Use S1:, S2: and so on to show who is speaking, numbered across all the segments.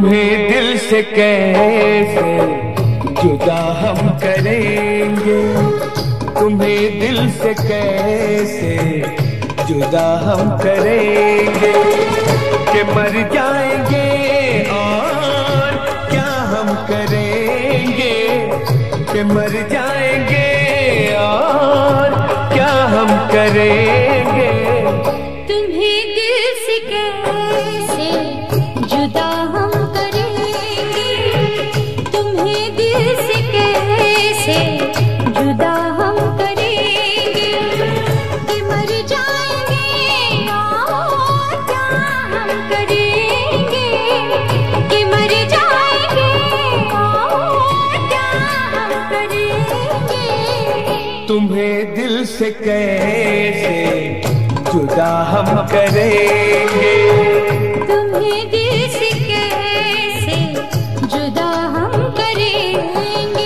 S1: तुम्हें दिल से कैसे जुदा हम करेंगे, तुम्हें दिल से कैसे जुदा हम करेंगे, कि मर जाएंगे और क्या हम करेंगे, कि मर जाएंगे और क्या हम करेंगे।
S2: तुम्हें दिल से कैसे जुदा हम करेंगे, तुम्हें दिल से कैसे जुदा हम करेंगे, कि मर जाएंगे और क्या हम करेंगे, कि मर जाएंगे और क्या हम करेंगे।
S1: तुम्हें दिल से कैसे जुदा हम करेंगे,
S2: तुम्हें दिल से कैसे जुदा हम करेंगे।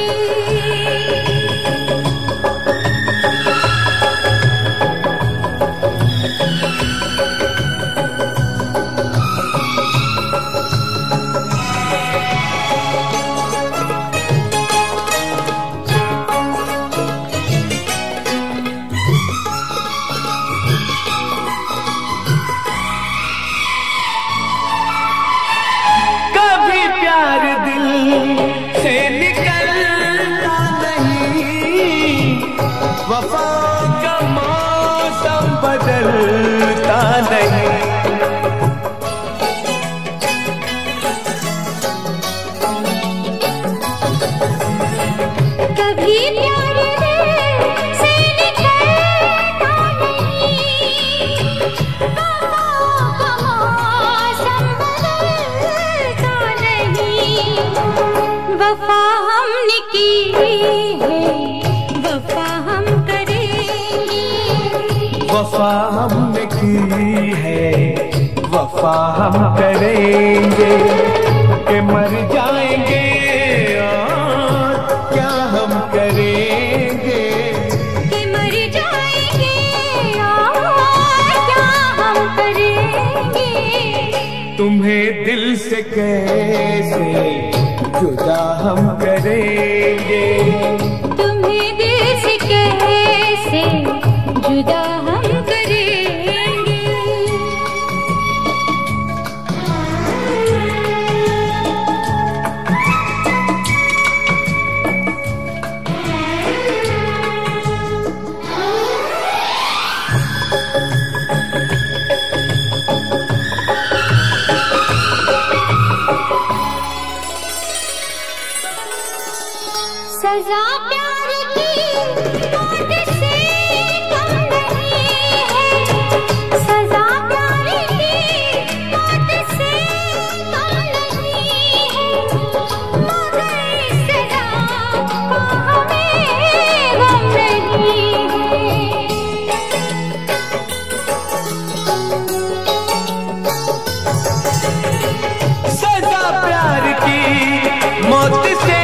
S1: प्यार दिल से निकलता नहीं, वफा का मौसम बदलता नहीं।
S2: कभी प्यार दिल से निकलता नहीं, वफा का मौसम बदलता नहीं। वफा हमने की है, वफा हम करेंगे,
S1: वफा हमने की है, वफा हम करेंगे, कि मर जाएंगे और क्या हम करेंगे,
S2: कि मर जाएंगे और क्या हम करेंगे।
S1: तुम्हें दिल से कैसे जुदा हम करेंगे,
S2: तुम्हें दिल से कैसे जुदा हम करेंगे। सजा प्यार की मौत से कम नहीं है, सजा प्यार की मौत से कम नहीं है, मगर इस सजा का हमें गम नहीं है।
S1: सजा प्यार की मौत से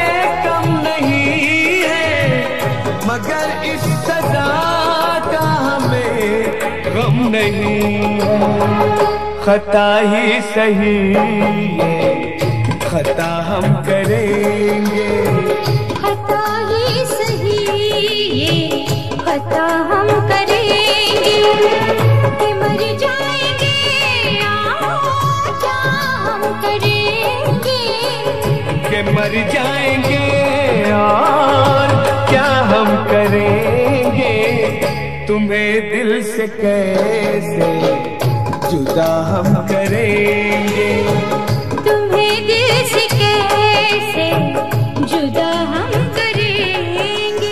S1: मगर इस सजा का हमें गम नहीं है। खता ही सही है, खता हम करेंगे,
S2: खता ही सही ये खता हम करेंगे, कि मर जाएंगे और क्या हम करेंगे,
S1: कि मर जाएंगे और क्या हम करेंगे। तुम्हें दिल से कैसे जुदा हम करेंगे,
S2: तुम्हें दिल से कैसे जुदा हम करेंगे।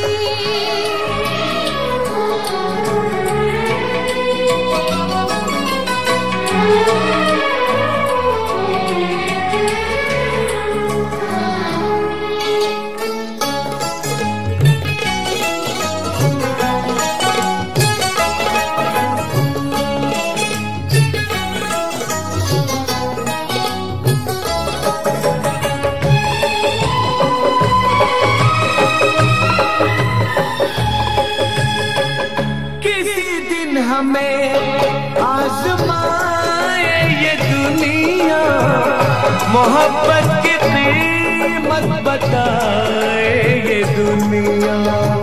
S1: मोहब्बत की कीमत बताए ये दुनिया।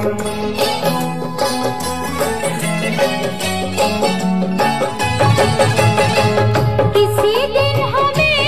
S2: किसी दिन हमें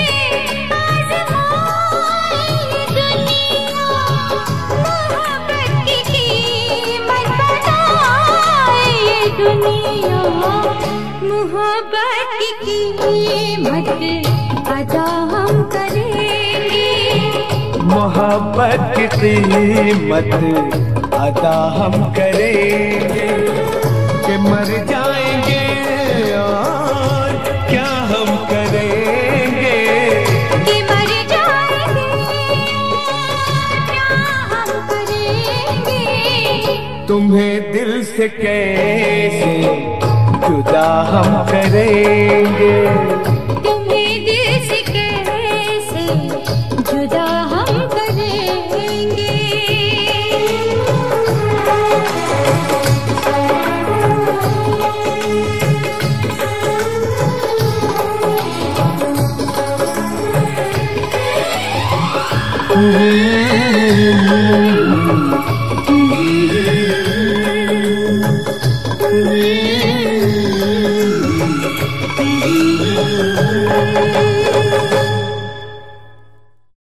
S2: आज़माए ये दुनिया, मोहब्बत की कीमत बताए ये दुनिया। मोहब्बत की कीमत अदा हम करेंगे,
S1: मोहब्बत की कीमत अदा हम करेंगे कि मर जाएंगे और क्या हम करेंगे,
S2: कि मर जाएंगे क्या हम करेंगे।
S1: तुम्हें दिल से कैसे जुदा हम करेंगे,
S2: तुम्हें दिल से कैसे जुदा हम करेंगे।